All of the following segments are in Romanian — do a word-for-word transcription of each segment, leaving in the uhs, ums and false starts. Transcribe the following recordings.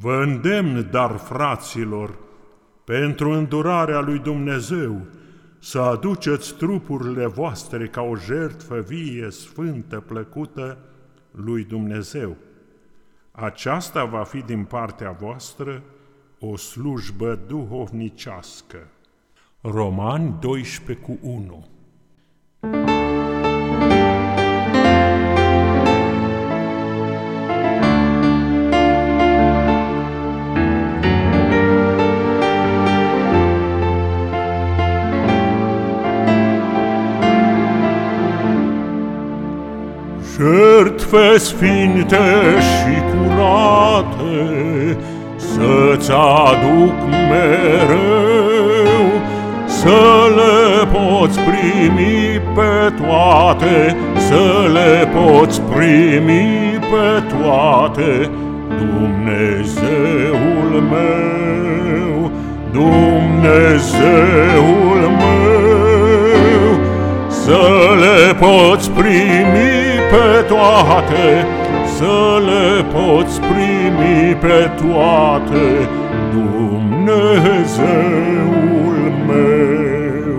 Vă îndemn, dar, fraților, pentru îndurarea lui Dumnezeu, să aduceți trupurile voastre ca o jertfă vie, sfântă, plăcută lui Dumnezeu. Aceasta va fi din partea voastră o slujbă duhovnicească. Romani doisprezece cu unu. Jertfe sfinte și curate să-ți aduc mereu, să le poți primi pe toate, să le poți primi pe toate, Dumnezeul meu, Dumnezeul meu, să le poți primi pe toate, să le poți primi pe toate, Dumnezeul meu.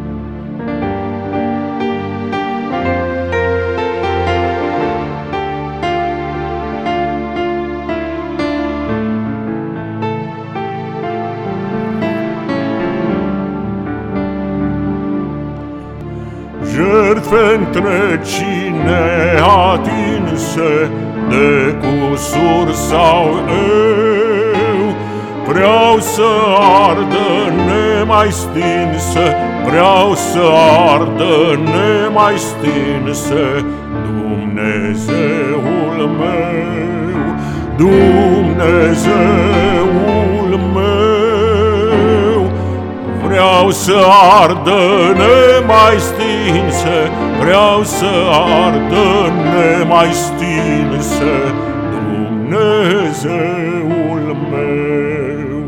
Jertfe întregi neatinse de cusur sau eu, vreau să ardă nemai stinse, vreau să ardă nemai stinse, Dumnezeul meu, Dumnezeul meu. Vreau să ardă nemai stinse, vreau să ardă nemai stinse, Dumnezeul meu.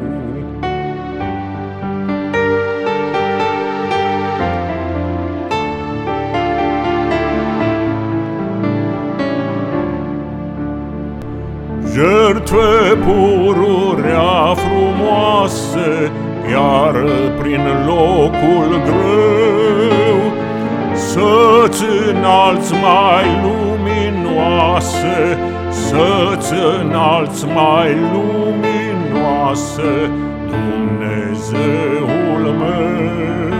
Jertfe pururea frumoase, iar prin locul greu să-ți înalți mai luminoase, să-ți înalți mai luminoase, Dumnezeul meu,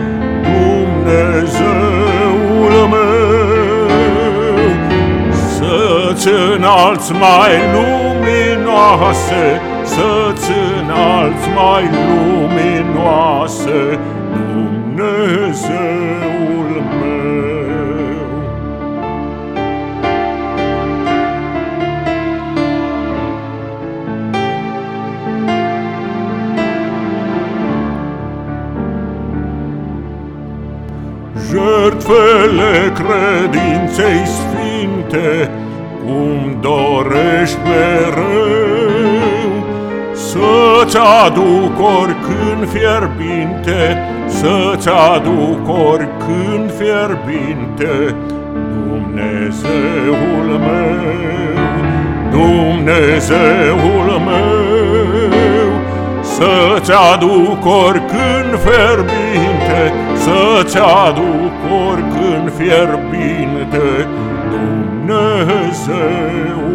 Dumnezeul meu. Să-ți înalți mai luminoase, să-ți înalți mai luminoase, Dumnezeul meu. Jertfele credinței sfinte, cum dorești mereu, să-ți aduc oricând fierbinte, să-ți aduc oricând fierbinte, Dumnezeul meu, Dumnezeul meu. Să-ți aduc oricând fierbinte, să-ți aduc oricând fierbinte, Dumnezeu